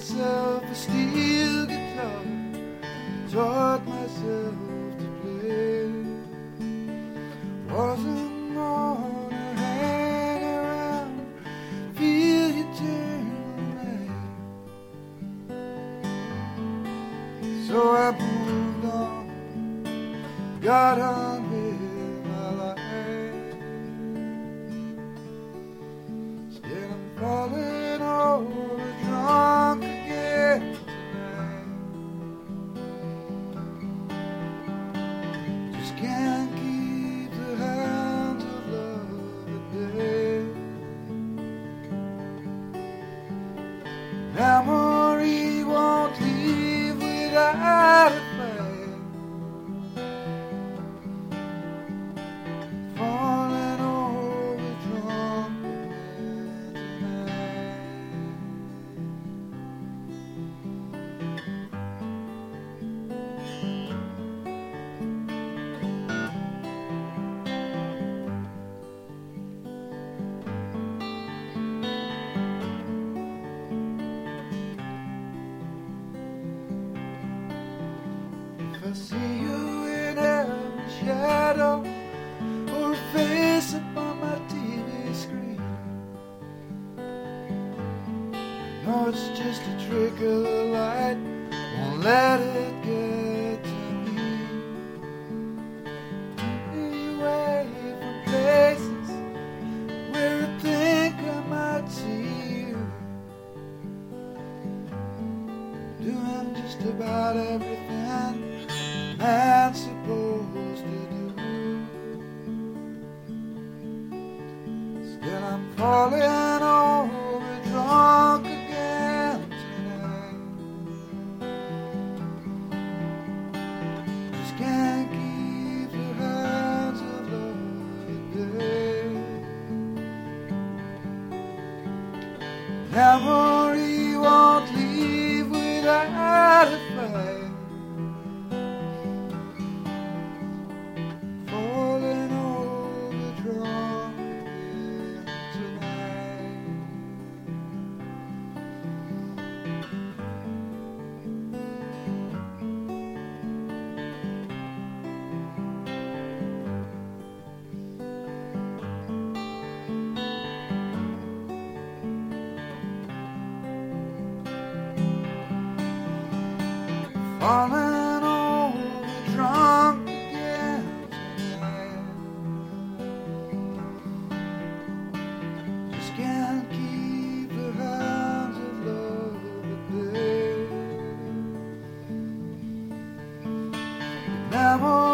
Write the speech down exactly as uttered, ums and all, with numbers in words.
myself a steel guitar, taught myself to play. Wasn't gonna hang around, feel you turn away. So I moved on, got on with my life. Still I'm falling over drunk again tonight. Just can't keep the hands of love at bay. Memory won't leave without a fight. Falling over drunk again tonight. If I see you in every shadow or a face upon my T V screen, I know it's just a trick of the light, won't let it get to me. Keep me away from places where I think I might see you, doing just about everything man's supposed to do. Still I'm falling over drunk again tonight. Just can't keep the hands of love at bay. Memory won't leave without a fight. Falling over drunk again tonight. Falling over drunk again tonight. Just can't keep the hands of love at bay. Never